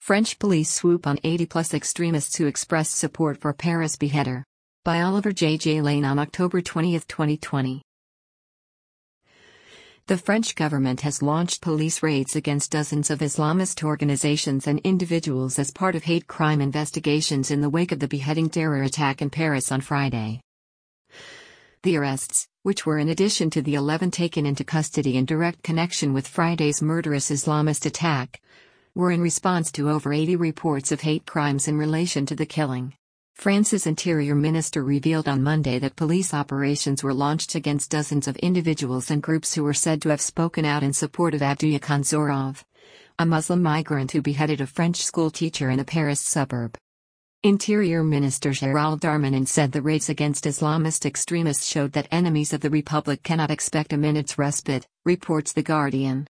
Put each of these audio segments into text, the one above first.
French police swoop on 80-plus extremists who expressed support for Paris beheader. By Oliver J. Lane on October 20, 2020. The French government has launched police raids against dozens of Islamist organizations and individuals as part of hate crime investigations in the wake of the beheading terror attack in Paris on Friday. The arrests, which were in addition to the 11 taken into custody in direct connection with Friday's murderous Islamist attack, were in response to over 80 reports of hate crimes in relation to the killing. France's Interior Minister revealed on Monday that police operations were launched against dozens of individuals and groups who were said to have spoken out in support of Abdouyakan Zourov, a Muslim migrant who beheaded a French school teacher in a Paris suburb. Interior Minister Gérald Darmanin said the raids against Islamist extremists showed that enemies of the Republic cannot expect a minute's respite, reports The Guardian.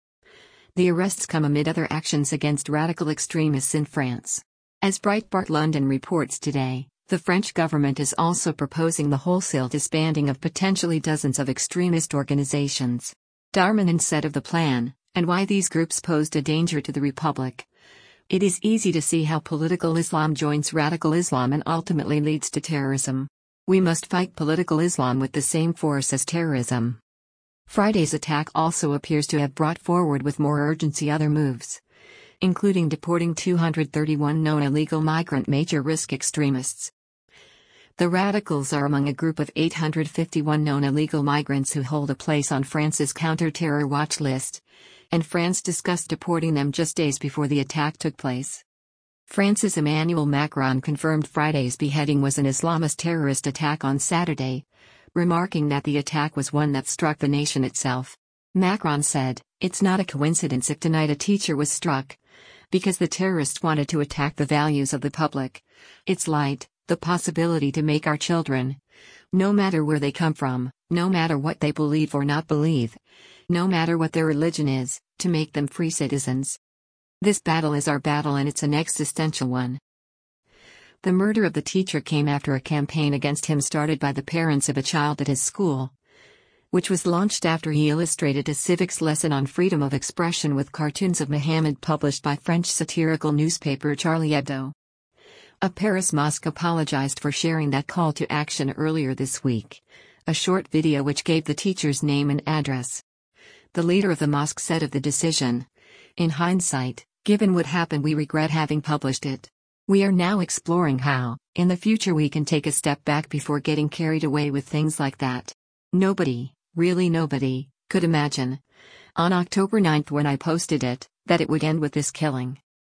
The arrests come amid other actions against radical extremists in France. As Breitbart London reports today, the French government is also proposing the wholesale disbanding of potentially dozens of extremist organizations. Darmanin said of the plan, and why these groups posed a danger to the Republic. It is easy to see how political Islam joins radical Islam and ultimately leads to terrorism. We must fight political Islam with the same force as terrorism. Friday's attack also appears to have brought forward with more urgency other moves, including deporting 231 known illegal migrant major-risk extremists. The radicals are among a group of 851 known illegal migrants who hold a place on France's counter-terror watch list, and France discussed deporting them just days before the attack took place. France's Emmanuel Macron confirmed Friday's beheading was an Islamist terrorist attack on Saturday, remarking that the attack was one that struck the nation itself. Macron said, "It's not a coincidence if tonight a teacher was struck, because the terrorists wanted to attack the values of the public. It's light, the possibility to make our children, no matter where they come from, no matter what they believe or not believe, no matter what their religion is, to make them free citizens. This battle is our battle and it's an existential one." The murder of the teacher came after a campaign against him started by the parents of a child at his school, which was launched after he illustrated a civics lesson on freedom of expression with cartoons of Muhammad published by French satirical newspaper Charlie Hebdo. A Paris mosque apologized for sharing that call to action earlier this week, a short video which gave the teacher's name and address. The leader of the mosque said of the decision, "In hindsight, given what happened, we regret having published it. We are now exploring how, in the future, we can take a step back before getting carried away with things like that. Nobody, really nobody, could imagine, on October 9 when I posted it, that it would end with this killing."